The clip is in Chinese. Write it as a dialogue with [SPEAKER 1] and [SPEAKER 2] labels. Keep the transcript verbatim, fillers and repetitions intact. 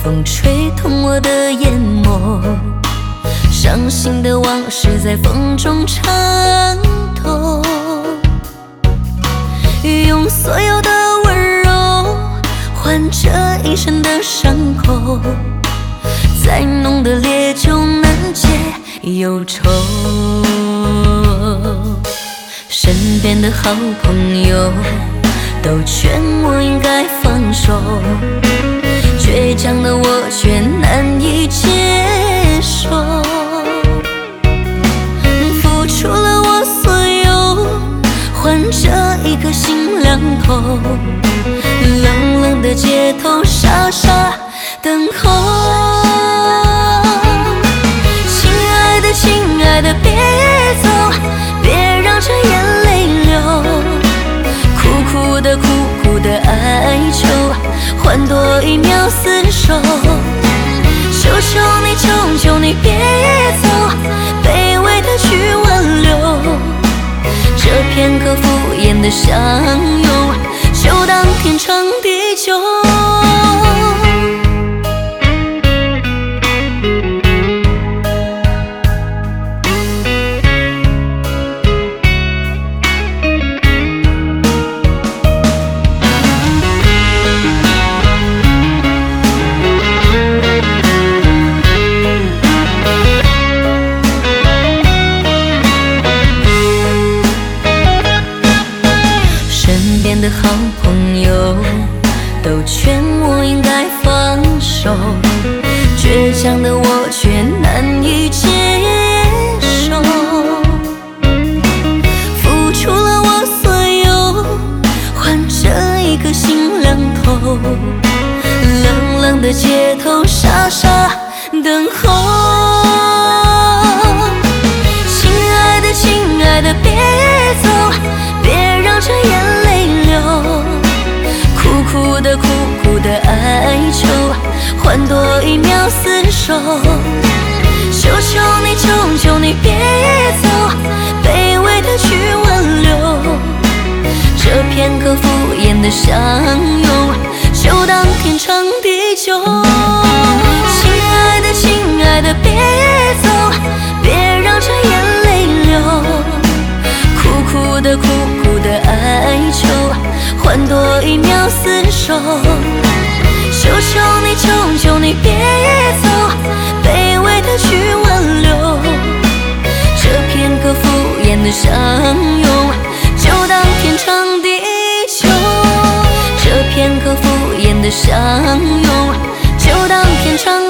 [SPEAKER 1] 风吹痛我的眼眸，伤心的往事在风中颤抖，用所有的温柔换这一生的伤口，再浓的烈酒难解忧愁。身边的好朋友都劝我应该放手，倔强的我却难以接受。付出了我所有，换这一颗心凉透，冷冷的街头傻傻等候。亲爱的亲爱的别走，别让这眼泪流，苦苦的苦苦的哀求，换多一秒厮守。求求你求求你别走，卑微的去挽留，这片刻敷衍的相拥，就当天长地久。的好朋友都劝我应该放手，倔强的我却难以接受。付出了我所有，换这一颗心凉透，冷冷的街头傻傻等候。亲爱的亲爱的别走，别让这眼泪苦苦的苦苦的哀求，换多一秒厮守。求求你求求你别走，卑微的去挽留，这片刻敷衍的相拥，就当天长地久。亲爱的亲爱的别走，别让这眼泪流，苦苦的苦苦的哀求，换多一秒厮守。求求你求求你别走，卑微的去挽留，这片刻敷衍的相拥，就当天长地久。这片刻敷衍的相拥，就当天长